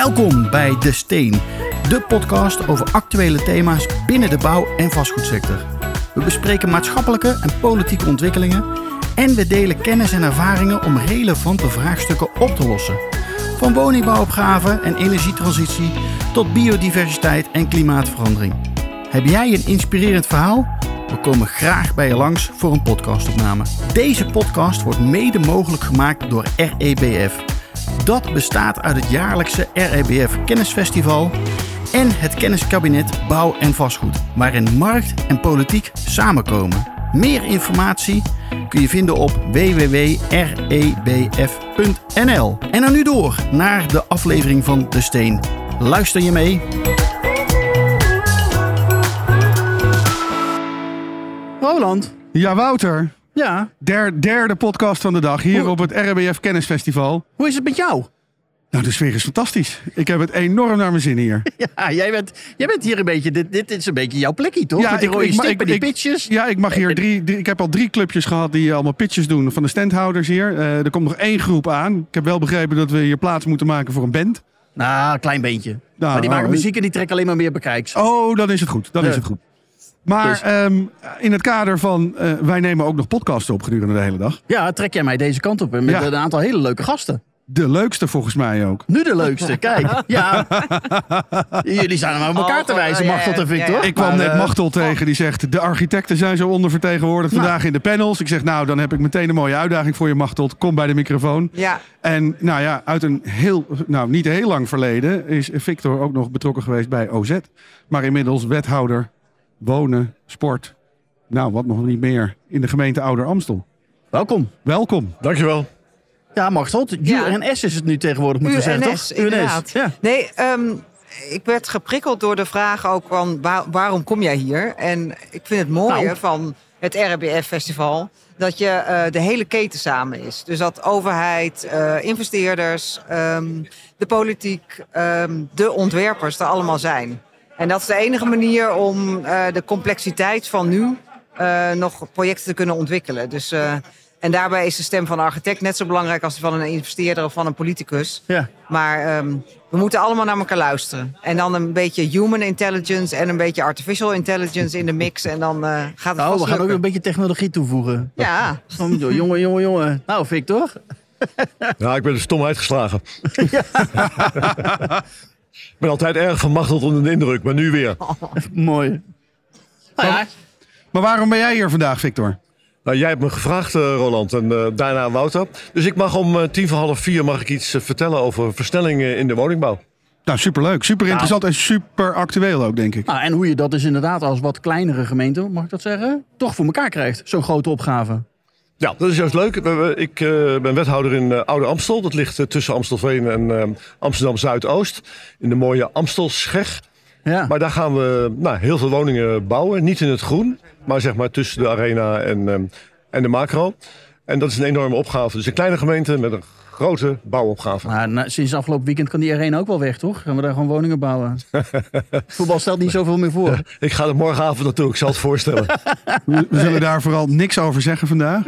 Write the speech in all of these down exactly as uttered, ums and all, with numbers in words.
Welkom bij De Steen, de podcast over actuele thema's binnen de bouw- en vastgoedsector. We bespreken maatschappelijke en politieke ontwikkelingen en we delen kennis en ervaringen om relevante vraagstukken op te lossen. Van woningbouwopgave en energietransitie tot biodiversiteit en klimaatverandering. Heb jij een inspirerend verhaal? We komen graag bij je langs voor een podcastopname. Deze podcast wordt mede mogelijk gemaakt door R E B F. Dat bestaat uit het jaarlijkse R E B F Kennisfestival en het kenniskabinet Bouw en Vastgoed, waarin markt en politiek samenkomen. Meer informatie kun je vinden op w w w punt r e b f punt n l. En dan nu door naar de aflevering van De Steen. Luister je mee? Roland. Ja, Wouter. Ja. Der, derde podcast van de dag hier Hoe? op het R E B F Kennisfestival. Hoe is het met jou? Nou, de sfeer is fantastisch. Ik heb het enorm naar mijn zin hier. Ja, jij bent, jij bent hier een beetje... Dit, dit is een beetje jouw plekje, toch? Ja, met die ik- rode ik- stick ik- bij die ik- pitches. Ja, ik mag hier drie, drie... Ik heb al drie clubjes gehad die allemaal pitches doen van de standhouders hier. Uh, er komt nog één groep aan. Ik heb wel begrepen dat we hier plaats moeten maken voor een band. Nou, een klein beentje. Nou, maar die maken oh, muziek en die trekken alleen maar meer bekijks. Oh, dan is het goed. Dan Ja. is het goed. Maar Dus- ehm, in het kader van... Uh, wij nemen ook nog podcasten op gedurende de hele dag. Ja, trek jij mij deze kant op. Met Ja. een aantal hele leuke gasten. De leukste volgens mij ook. Nu de leukste, kijk. Ja. Jullie staan maar op elkaar Oh, te wijzen, ja, ja, Machteld en ja, ja. Victor. Ik kwam Maar, net eh, Machtel tegen die zegt... de architecten zijn zo ondervertegenwoordigd Nou. vandaag in de panels. Ik zeg, nou, dan heb ik meteen een mooie uitdaging voor je, Machteld. Kom bij de microfoon. Ja, En nou ja, uit een heel, nou niet heel lang verleden... is Victor ook nog betrokken geweest bij O Z. Maar inmiddels wethouder, wonen, sport... nou, wat nog niet meer in de gemeente Ouder Amstel. Welkom. Welkom. Dankjewel. Ja, Machteld. Ja. U N S is het nu tegenwoordig, moeten we zeggen, U N S, toch? inderdaad. Ja. Nee, um, ik werd geprikkeld door de vraag ook van waar, waarom kom jij hier? En ik vind het mooie Nou. van het R E B F Festival dat je uh, de hele keten samen is. Dus dat overheid, uh, investeerders, um, de politiek, um, de ontwerpers er allemaal zijn. En dat is de enige manier om uh, de complexiteit van nu uh, nog projecten te kunnen ontwikkelen. Dus, uh, en daarbij is de stem van een architect net zo belangrijk als die van een investeerder of van een politicus. Ja. Maar um, we moeten allemaal naar elkaar luisteren. En dan een beetje human intelligence en een beetje artificial intelligence in de mix. En dan uh, gaat het Nou, vast we gaan ook lukken. een beetje technologie toevoegen. Ja, Jongen, jongen, jongen. Nou, Victor. Ja, ik ben er stom uitgeslagen. Ik ben altijd erg vermachteld onder de indruk, maar nu weer. Mooi. Nou ja, Maar waarom ben jij hier vandaag, Victor? Nou, jij hebt me gevraagd, uh, Roland, en uh, daarna Wouter. Dus ik mag om uh, tien voor half vier mag ik iets uh, vertellen over versnellingen in de woningbouw. Nou, superleuk. Super interessant en super actueel ook, denk ik. nou, en hoe je dat dus inderdaad als wat kleinere gemeente, mag ik dat zeggen, toch voor elkaar krijgt. Zo'n grote opgave. Ja, dat is juist leuk. We- we- Ik uh, ben wethouder in uh, Oude Amstel. Dat ligt uh, tussen Amstelveen en uh, Amsterdam Zuidoost. In de mooie Amstelscheg. Ja. Maar daar gaan we nou, heel veel woningen bouwen. Niet in het groen, maar zeg maar tussen de arena en, um, en de macro. En dat is een enorme opgave. Dus een kleine gemeente met een grote bouwopgave. Maar na- sinds afgelopen weekend kan die arena ook wel weg, toch? Gaan we daar gewoon woningen bouwen? Voetbal stelt niet zoveel meer voor. Ik ga er morgenavond naartoe, ik zal het voorstellen. We, we zullen daar vooral niks over zeggen vandaag.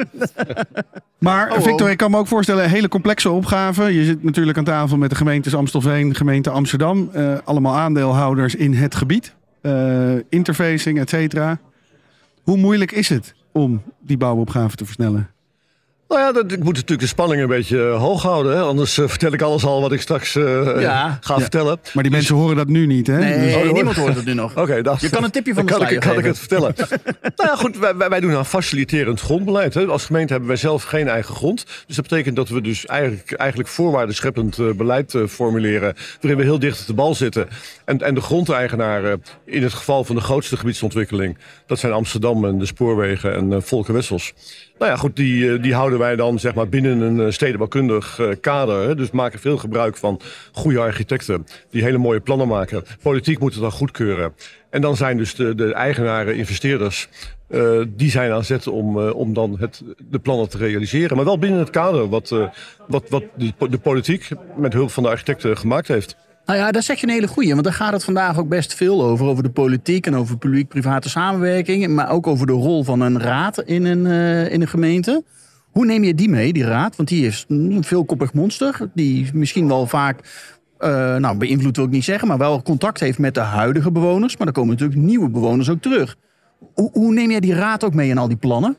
Maar Oh, oh. Victor, ik kan me ook voorstellen, een hele complexe opgave. Je zit natuurlijk aan tafel met de gemeentes Amstelveen, gemeente Amsterdam. Uh, allemaal aandeelhouders in het gebied. Uh, interfacing, et cetera. Hoe moeilijk is het om die bouwopgave te versnellen? Nou ja, dat, ik moet natuurlijk de spanning een beetje uh, hoog houden. Hè? Anders uh, vertel ik alles al wat ik straks uh, Ja. ga Ja. vertellen. Maar die mensen horen dat nu niet, hè? Nee, Dus- Oh, dat niemand hoort het nu nog. Oké, dan, Je kan een tipje van dan de kan, ik, sluier kan ik geven. het vertellen. Nou ja, goed, wij, wij wij doen aan faciliterend grondbeleid. Hè. Als gemeente hebben wij zelf geen eigen grond. Dus dat betekent dat we dus eigenlijk, eigenlijk voorwaardenscheppend uh, beleid uh, formuleren. Waarin we heel dicht op de bal zitten. En, en de grondeigenaren, in het geval van de grootste gebiedsontwikkeling, dat zijn Amsterdam en de spoorwegen en uh, Volker Wessels. Nou ja, goed, die, uh, die houden wij dan zeg maar binnen een uh, stedenbouwkundig uh, kader. Hè. Dus maken veel gebruik van goede architecten die hele mooie plannen maken. Politiek moet het dan goedkeuren. En dan zijn dus de, de eigenaren, investeerders, uh, die zijn aan zet om, uh, om dan het, de plannen te realiseren. Maar wel binnen het kader wat, uh, wat, wat de, de politiek met hulp van de architecten gemaakt heeft. Nou ja, daar zeg je een hele goeie. Want daar gaat het vandaag ook best veel over. Over de politiek en over publiek-private samenwerking. Maar ook over de rol van een raad in een, uh, in een gemeente. Hoe neem je die mee, die raad? Want die is een veelkoppig monster. Die misschien wel vaak uh, nou beïnvloedt wil ik niet zeggen, maar wel contact heeft met de huidige bewoners. Maar er komen natuurlijk nieuwe bewoners ook terug. Hoe, hoe neem jij die raad ook mee in al die plannen?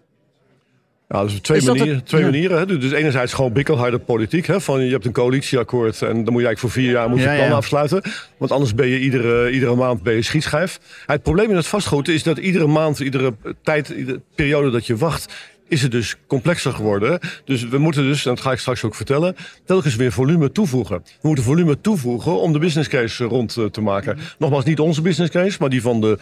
Ja, dus twee Is dat manieren. het- Twee ja. manieren hè. Dus enerzijds gewoon bikkelharde politiek. Hè, van je hebt een coalitieakkoord en dan moet je eigenlijk voor vier jaar moet je Ja, plannen ja. afsluiten. Want anders ben je iedere, iedere maand ben je schietschijf. Het probleem in het vastgoed is dat iedere maand, iedere tijd, iedere periode dat je wacht, is het dus complexer geworden. Dus we moeten dus, en dat ga ik straks ook vertellen, telkens weer volume toevoegen. We moeten volume toevoegen om de business case rond uh, te maken. Nogmaals, niet onze business case, maar die van de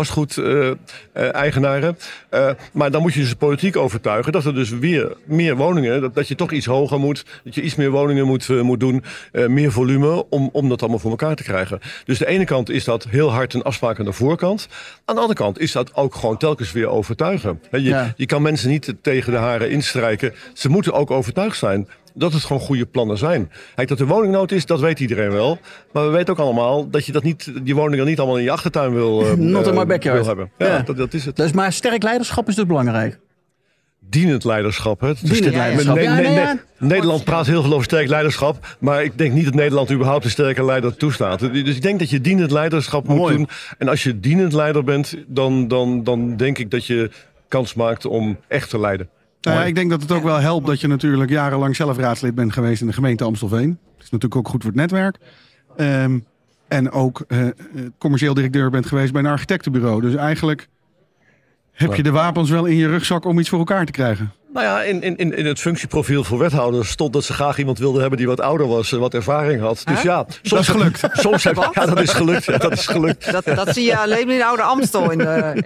vastgoed-eigenaren. Uh, uh, maar dan moet je dus de politiek overtuigen dat er dus weer meer woningen, dat, dat je toch iets hoger moet, dat je iets meer woningen moet, uh, moet doen, uh, meer volume, om, om dat allemaal voor elkaar te krijgen. Dus de ene kant is dat heel hard een afspraak aan de voorkant. Aan de andere kant is dat ook gewoon telkens weer overtuigen. He, je, Ja. je kan mensen niet tegen de haren instrijken. Ze moeten ook overtuigd zijn dat het gewoon goede plannen zijn. Kijk, dat er woningnood is, dat weet iedereen wel. Maar we weten ook allemaal dat je dat niet, die woningen niet allemaal in je achtertuin wil, uh, Not in my uh, backyard. wil hebben. Ja, Ja. Dat, dat is het. Dus maar sterk leiderschap is dus belangrijk. Dienend leiderschap. Hè. Het is- Dienend Ne- leiderschap. Ne- Ja, Ne- nee, Ne- ja. Nederland praat heel veel over sterk leiderschap. Maar ik denk niet dat Nederland überhaupt een sterke leider toestaat. Dus ik denk dat je dienend leiderschap moet Mooi. doen. En als je dienend leider bent, dan, dan, dan denk ik dat je kans maakt om echt te leiden. Nou ja, ik denk dat het ook wel helpt dat je natuurlijk jarenlang zelf raadslid bent geweest in de gemeente Amstelveen. Dat is natuurlijk ook goed voor het netwerk. Ehm, en ook eh, commercieel directeur bent geweest bij een architectenbureau. Dus eigenlijk heb je de wapens wel in je rugzak om iets voor elkaar te krijgen. Nou ja, in, in, in het functieprofiel voor wethouders stond dat ze graag iemand wilden hebben die wat ouder was en wat ervaring had. Dus Huh? ja, soms Dat is gelukt. Soms heb, ja, dat is gelukt. Ja, dat is gelukt. Dat, dat zie je alleen in Oude Amstel. In de,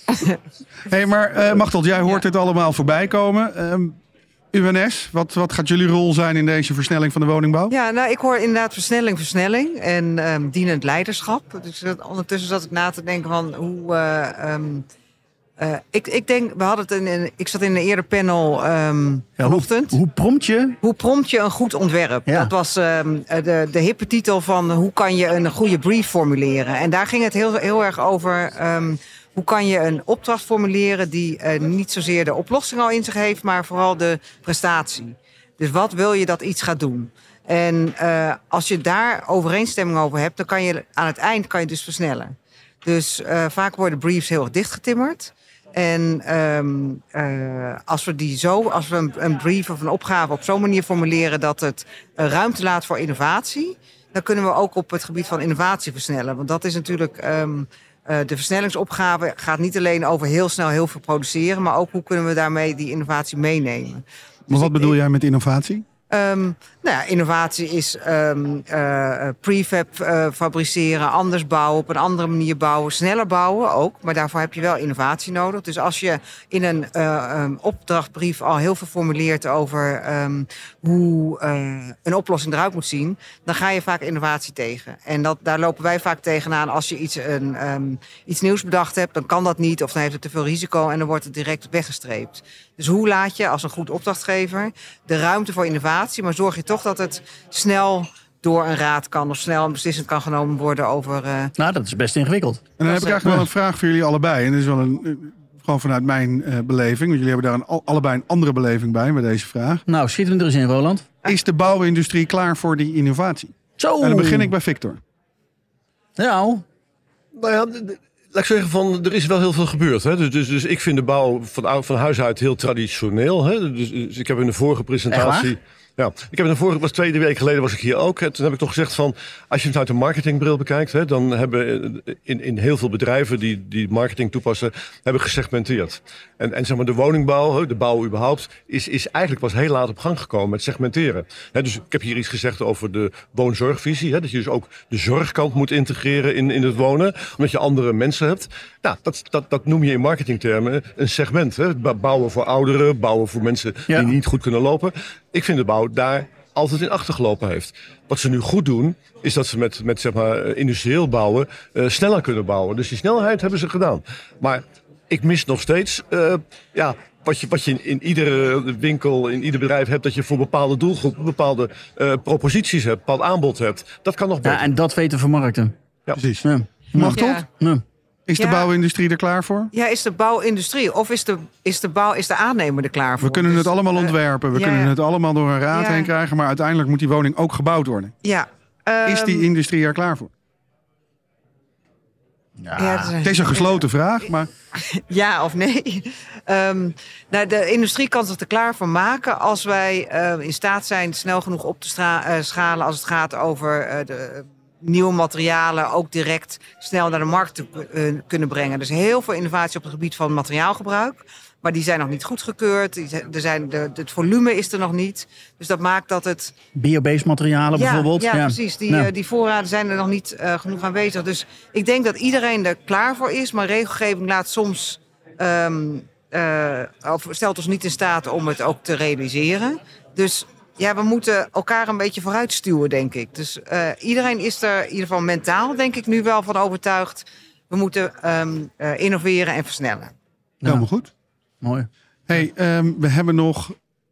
Hé, maar uh, Machteld, jij hoort Ja. dit allemaal voorbij komen. Um, U N S, wat, wat gaat jullie rol zijn in deze versnelling van de woningbouw? ja, nou, ik hoor inderdaad versnelling, versnelling en ehm, dienend leiderschap. Dus uh, ondertussen zat ik na te denken van hoe... Uh, um, uh, ik, ik denk, we hadden het in, in, ik zat in een eerder panel um, Ja, vanochtend. Hoe, hoe prompt je? Hoe prompt je een goed ontwerp? Ja. Dat was um, de, de hippe titel van hoe kan je een goede brief formuleren. En daar ging het heel, heel erg over... Um, hoe kan je een opdracht formuleren die uh, niet zozeer de oplossing al in zich heeft, maar vooral de prestatie. Dus wat wil je dat iets gaat doen? En uh, als je daar overeenstemming over hebt, dan kan je aan het eind kan je dus versnellen. Dus uh, vaak worden briefs heel erg dichtgetimmerd. En um, uh, als we die zo, als we een, een brief of een opgave op zo'n manier formuleren dat het uh, ruimte laat voor innovatie, dan kunnen we ook op het gebied van innovatie versnellen. Want dat is natuurlijk... Um, Uh, de versnellingsopgave gaat niet alleen over heel snel heel veel produceren, maar ook hoe kunnen we daarmee die innovatie meenemen. Maar Dus wat ik- bedoel jij met innovatie? Um, nou ja, innovatie is um, uh, prefab uh, fabriceren, anders bouwen, op een andere manier bouwen, sneller bouwen ook. Maar daarvoor heb je wel innovatie nodig. Dus als je in een uh, um, opdrachtbrief al heel veel formuleert over um, hoe uh, een oplossing eruit moet zien, dan ga je vaak innovatie tegen. En dat, daar lopen wij vaak tegenaan. Als je iets, een, um, iets nieuws bedacht hebt, dan kan dat niet of dan heeft het te veel risico en dan wordt het direct weggestreept. Dus hoe laat je als een goed opdrachtgever de ruimte voor innovatie, maar zorg je toch dat het snel door een raad kan of snel een beslissing kan genomen worden over... Uh... Nou, dat is best ingewikkeld. En dan heb ik eigenlijk wel een vraag voor jullie allebei. En dat is wel een, uh, gewoon vanuit mijn uh, beleving. Want jullie hebben daar een, al- allebei een andere beleving bij met deze vraag. Nou, schieten we er eens in, Roland. Is de bouwindustrie klaar voor die innovatie? Zo. En dan begin ik bij Victor. Nou, Nou ja, d- d- laat ik zeggen van, er is wel heel veel gebeurd. Hè? Dus, dus, dus ik vind de bouw van, ou- van huis uit heel traditioneel. Hè? Dus, dus ik heb in de vorige presentatie... Echt Ja, ik heb in de vorige, was twee weken geleden was ik hier ook. Toen heb ik toch gezegd van, als je het uit de marketingbril bekijkt, hè, dan hebben in, in heel veel bedrijven die, die marketing toepassen, hebben gesegmenteerd. En, en zeg maar de woningbouw, de bouw überhaupt, is, is eigenlijk pas heel laat op gang gekomen met segmenteren. Hè, dus ik heb hier iets gezegd over de woonzorgvisie, hè, dat je dus ook de zorgkant moet integreren in, in het wonen, omdat je andere mensen hebt. Nou, dat, dat, dat noem je in marketingtermen een segment. Hè. Bouwen voor ouderen, bouwen voor mensen Ja. die niet goed kunnen lopen. Ik vind de bouw daar altijd in achtergelopen heeft. Wat ze nu goed doen, is dat ze met, met zeg maar, industrieel bouwen uh, sneller kunnen bouwen. Dus die snelheid hebben ze gedaan. Maar ik mis nog steeds, uh, ja, wat je, wat je in, in iedere winkel, in ieder bedrijf hebt, dat je voor bepaalde doelgroepen bepaalde uh, proposities hebt, bepaald aanbod hebt. Dat kan nog beter. ja, en dat weten vermarkten. Ja. Precies. Ja. Machteld, Ja. Ja. is de Ja. bouwindustrie er klaar voor? Ja, is de bouwindustrie of is de, is de, bouw, is de aannemer er klaar voor? We kunnen Dus, het allemaal eh, ontwerpen. We ja, kunnen ja. het allemaal door een raad Ja. heen krijgen. Maar uiteindelijk moet die woning ook gebouwd worden. Ja, Is die industrie er klaar voor? Ja. Ja, dat is- Het is een gesloten vraag, maar Ja of nee? Um, nou, de industrie kan zich er klaar voor maken als wij uh, in staat zijn snel genoeg op te stra- uh, schalen als het gaat over uh, de nieuwe materialen ook direct snel naar de markt te uh, kunnen brengen. Dus heel veel innovatie op het gebied van materiaalgebruik. Maar die zijn nog niet goedgekeurd. Die zijn, er zijn de, het volume is er nog niet. Dus dat maakt dat het... Biobased materialen Ja, bijvoorbeeld. ja, precies. Die, Nou. eh, die voorraden zijn er nog niet uh, genoeg aanwezig. Dus ik denk dat iedereen er klaar voor is. Maar regelgeving laat soms... Um, uh, of stelt ons niet in staat om het ook te realiseren. Dus ja, we moeten elkaar een beetje vooruit stuwen, denk ik. Dus uh, iedereen is er in ieder geval mentaal, denk ik, nu wel van overtuigd. We moeten um, uh, innoveren en versnellen. helemaal goed. Mooi. Hey, um, we hebben nog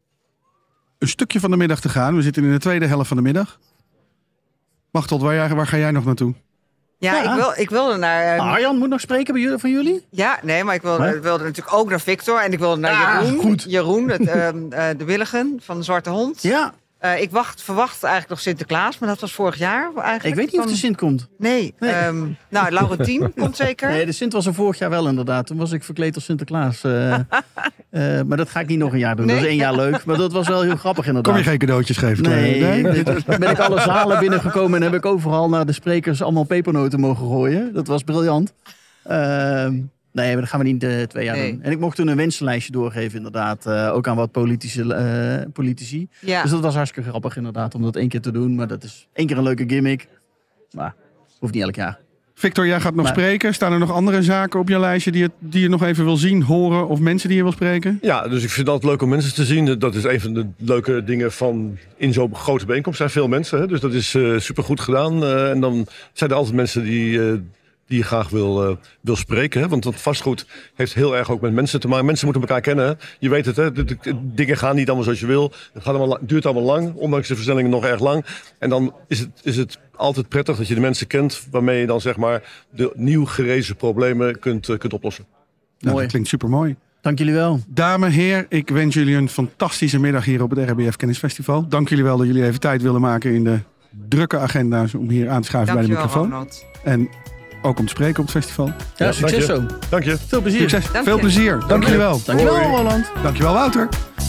een stukje van de middag te gaan. We zitten in de tweede helft van de middag. Machteld, waar, waar ga jij nog naartoe? Ja, Ja. Ik, wil, ik wilde naar... Uh, Arjan moet nog spreken bij jullie, van jullie? Ja, nee, maar ik wilde, Hè? ik wilde natuurlijk ook naar Victor. En ik wilde naar Ah, Jeroen. goed. Jeroen, het, um, uh, de Willigen van de Zwarte Hond. Ja, Uh, ik wacht, verwacht eigenlijk nog Sinterklaas, maar dat was vorig jaar eigenlijk. ik weet niet of Van- de Sint komt. Nee, Nee. Um, nou, Laurentien komt zeker. Nee, de Sint was er vorig jaar wel inderdaad. Toen was ik verkleed als Sinterklaas. eh, eh, maar dat ga ik niet nog een jaar doen. Dat is Nee? één jaar leuk. Maar dat was wel heel grappig inderdaad. Kom je geen cadeautjes geven? Nee, Claire? dit- ben ik alle zalen binnengekomen en heb ik overal naar de sprekers allemaal pepernoten mogen gooien. Dat was briljant. Ehm, nee, maar dat gaan we niet uh, twee jaar Nee. doen. En ik mocht toen een wensenlijstje doorgeven inderdaad. uh, ook aan wat politische, uh, politici. Ja. Dus dat was hartstikke grappig inderdaad om dat één keer te doen. Maar dat is één keer een leuke gimmick. Maar hoeft niet elk jaar. Victor, jij gaat nog Maar- spreken. Staan er nog andere zaken op je lijstje die je, die je nog even wil zien, horen of mensen die je wil spreken? Ja, dus ik vind het altijd leuk om mensen te zien. Dat is een van de leuke dingen van in zo'n grote bijeenkomst. Er zijn veel mensen, hè? Dus dat is uh, supergoed gedaan. Uh, en dan zijn er altijd mensen die, uh, die je graag wil, uh, wil spreken. Hè? Want dat vastgoed heeft heel erg ook met mensen te maken. Mensen moeten elkaar kennen. Hè? Je weet het, hè? De, de, de dingen gaan niet allemaal zoals je wil. Het gaat allemaal, la- duurt allemaal lang, ondanks de versnellingen nog erg lang. En dan is het, is het altijd prettig dat je de mensen kent waarmee je dan zeg maar de nieuw gerezen problemen kunt, uh, kunt oplossen. Nou, Mooi. dat klinkt super mooi. Dank jullie wel. Dames, heren, ik wens jullie een fantastische middag hier op het R B F Kennisfestival. Dank jullie wel dat jullie even tijd willen maken in de drukke agenda's om hier aan te schuiven bij de Dankjewel, microfoon. Ronald. En ook om te spreken op het festival. Ja, Ja, succes dank zo. Dank je. Veel plezier. Succes, Dank veel je. plezier. Dank jullie wel. Dankjewel, Hoi. Roland. Dankjewel, Wouter.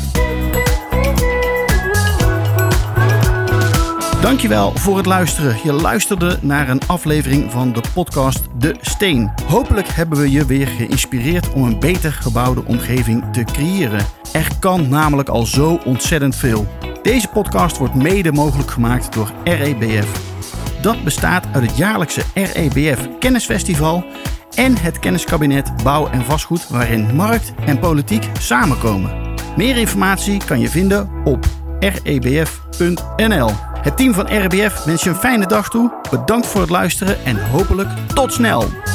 Dankjewel voor het luisteren. Je luisterde naar een aflevering van de podcast De Steen. Hopelijk hebben we je weer geïnspireerd om een beter gebouwde omgeving te creëren. Er kan namelijk al zo ontzettend veel. Deze podcast wordt mede mogelijk gemaakt door R E B F. Dat bestaat uit het jaarlijkse R E B F Kennisfestival en het kenniskabinet Bouw en Vastgoed, waarin markt en politiek samenkomen. Meer informatie kan je vinden op r e b f punt n l. Het team van R E B F wens je een fijne dag toe. Bedankt voor het luisteren en hopelijk tot snel.